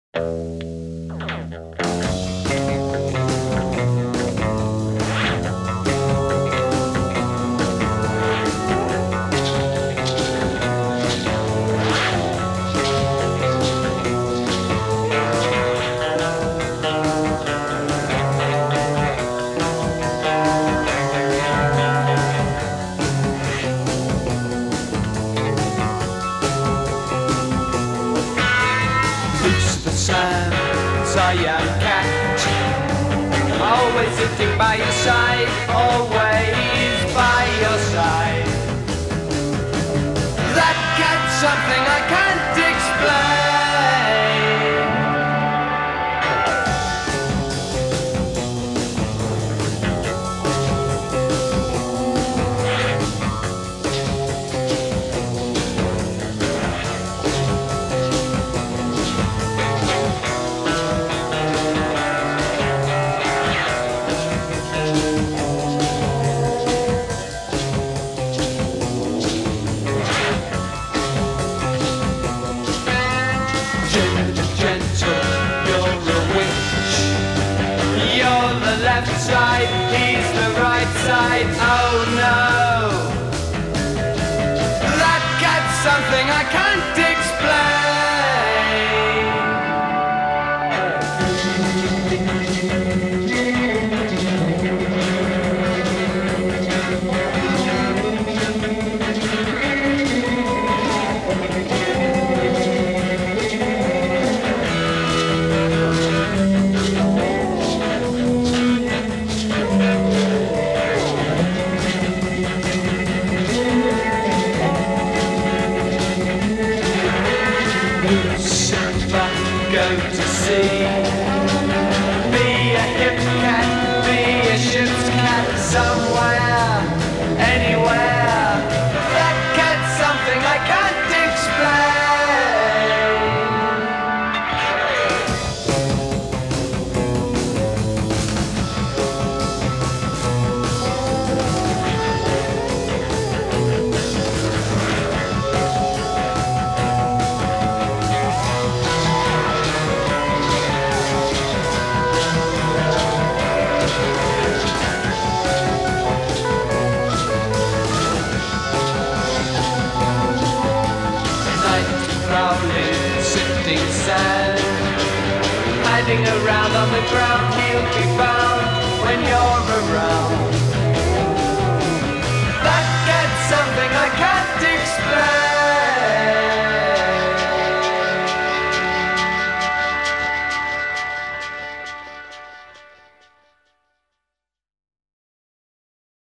Young cat, always sitting by your side, always by your side. That cat's something I can't explain. Left side, he's the right side, oh no. That cat's something I can't explain. Go to sea. Be a hip cat, be a ship's cat, somewhere, anywhere. That cat's something I can't explain. Sifting sand, hiding around on the ground, he'll be found when you're around.